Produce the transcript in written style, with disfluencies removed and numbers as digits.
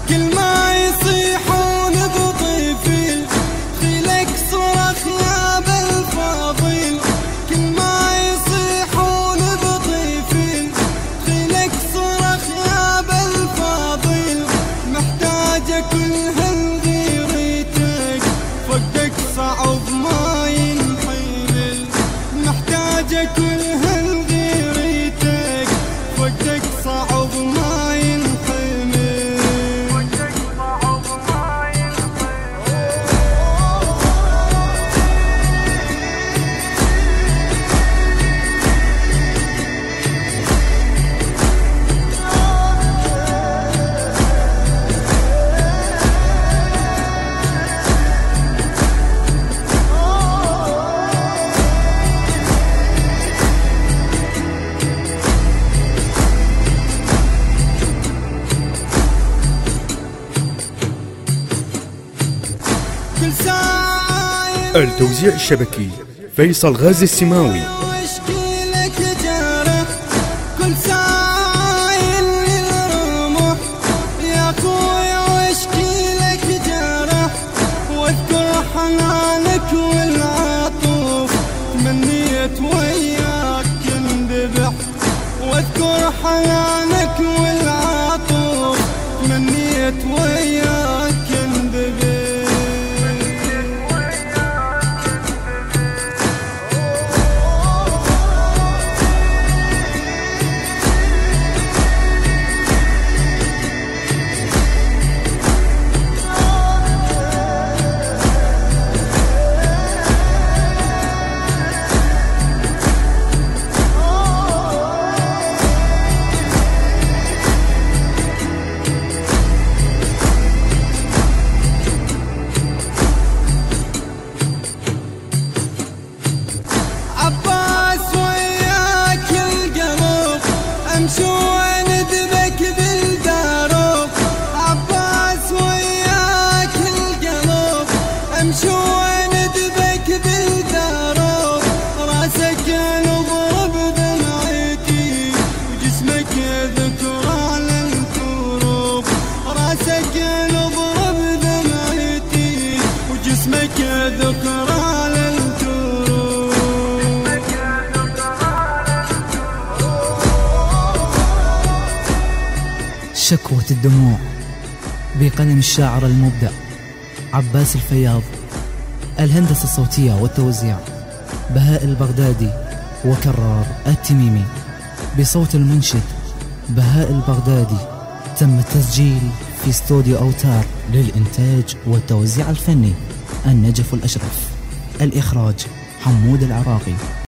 كل ما يصيحون بطيفي خيلك صرخ يا بالفاضل، كل ما يصيحون بطيفي خيلك صرخ يا بالفاضل، محتاجة كل هالغيرتك فقدك صعب ما ينحمل، محتاجة كل هالغيرتك فقدك صعب ما ينحمل. التوزيع الشبكي فيصل غازي السماوي. واشكي لك جرح كل ساعة للرمح يا خويا، واشكي لك جرح واذكر حنانك والعطوف، تمنيت وياك انذبح واذكر حنانك والعطوف، تمنيت وياك انذبح. عباس وياك القلب امشي وندبك بالدروب، عباس وياك القلب امشي وندبك بالدروب، راسك نضرب دمعتي وجسمك ذكرى للكروب، راسك نضرب دمعتي وجسمك ذكرى للكروب. شكوة الدموع بقلم الشاعر المبدع عباس الفياض، الهندسة الصوتية والتوزيع بهاء البغدادي وكرار التميمي، بصوت المنشد بهاء البغدادي. تم التسجيل في استوديو أوتار للإنتاج والتوزيع الفني النجف الأشرف، الإخراج حمود العراقي.